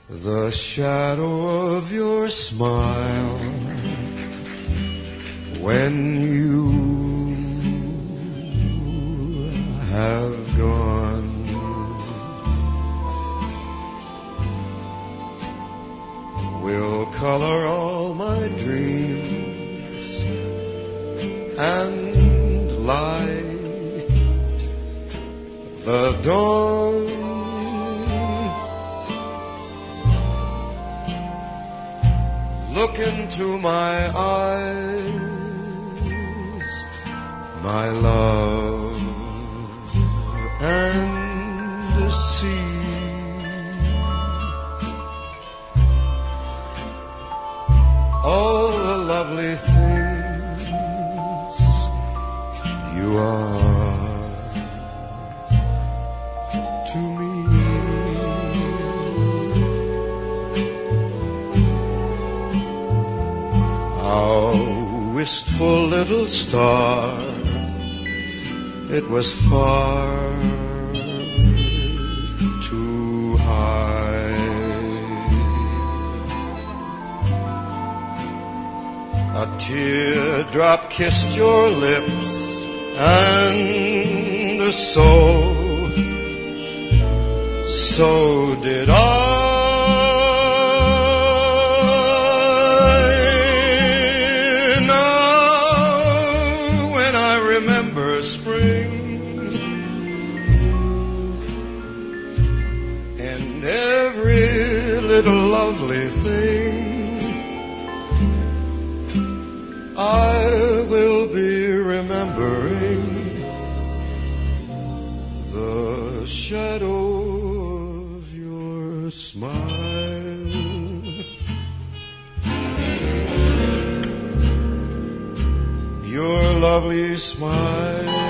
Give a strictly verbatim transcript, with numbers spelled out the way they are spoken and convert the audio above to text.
The shadow of your smile when you have gone will color all my dreams and light the dawn. Look into my eyes, my love, and see all the lovely things you are to me. How wistful little star, it was far too high. A teardrop kissed your lips, and so, so did I. Spring and every little lovely thing, I will be remembering the shadow of your smile, your lovely smile.